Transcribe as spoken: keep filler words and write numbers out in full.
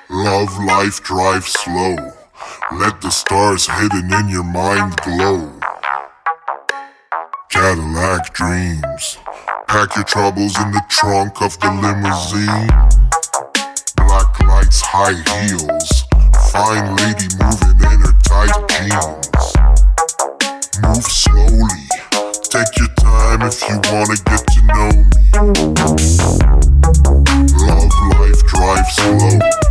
Love life, drive slow. Let the stars hidden in your mind glow. Cadillac dreams. Pack your troubles in the trunk of the limousine. Black lights, high heels. Fine lady moving in her tight jeans. Move slowly. Take your time if you wanna get to know me. Love life, drive slow.